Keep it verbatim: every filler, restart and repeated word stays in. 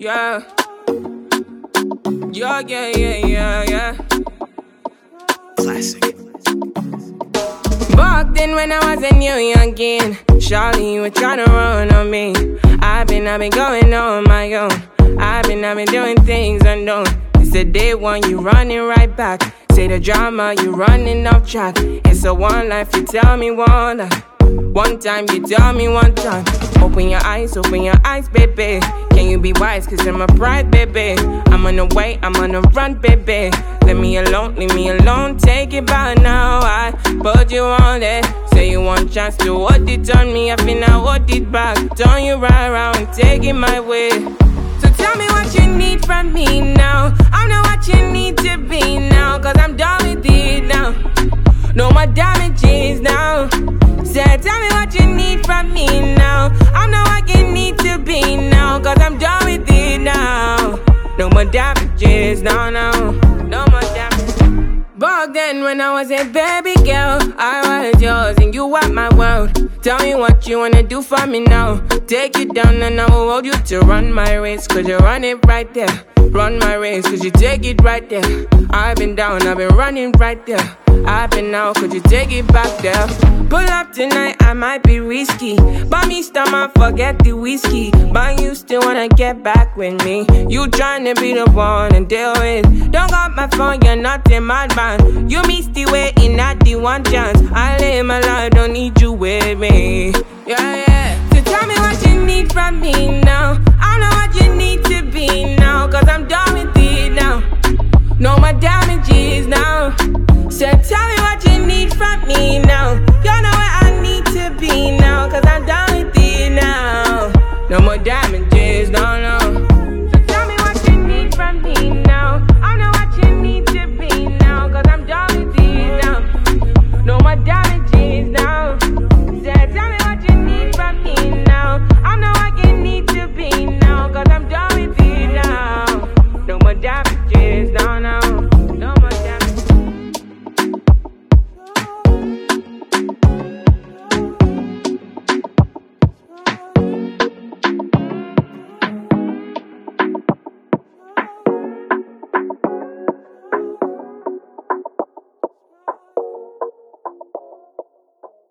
Yeah. Yeah, yeah, yeah, yeah, yeah. Classic. Back then when I was a new youngin', Charlie, you were tryna run on me. I've been, I've been going on my own. I've been, I've been doing things unknown. It's the day one, you running right back. Say the drama, you running off track. It's a one life, you tell me one life. One time, you tell me one time. Open your eyes, open your eyes, baby. Can you be wise, cause I'm a pride, baby. I'm on the way, I'm on the run, baby. Leave me alone, leave me alone. Take it by now, I put you on it. Say you want chance to hold it on me. I feel I hold it back. Turn you right around, take it my way. So tell me what you need from me now. I'm not what you need to be now, cause I'm done with it now. No more damages now. Say, tell me what you need from me now. I'm not what you need to be now, cause I'm done with it now. No more damages, no, no. No more damages. Back then when I was a baby girl, I was yours and you were my world. Tell me what you wanna do for me now. Take it down and I will hold you to run my race, cause you run it right there. Run my race, cause you take it right there. I've been down, I've been running right there. I've been out, could you take it back there? Pull up tonight, I might be risky. Buy me stomach, forget the whiskey. But you still wanna get back with me. You tryna be the one and deal with. Don't got my phone, you're not in my band. You missed the way in at the one chance. I live my life, don't need you with me. Yeah, yeah. So tell me what you need from me now. I know what you need to be now, cause I'm done with it now. No more damages now. So tell me what you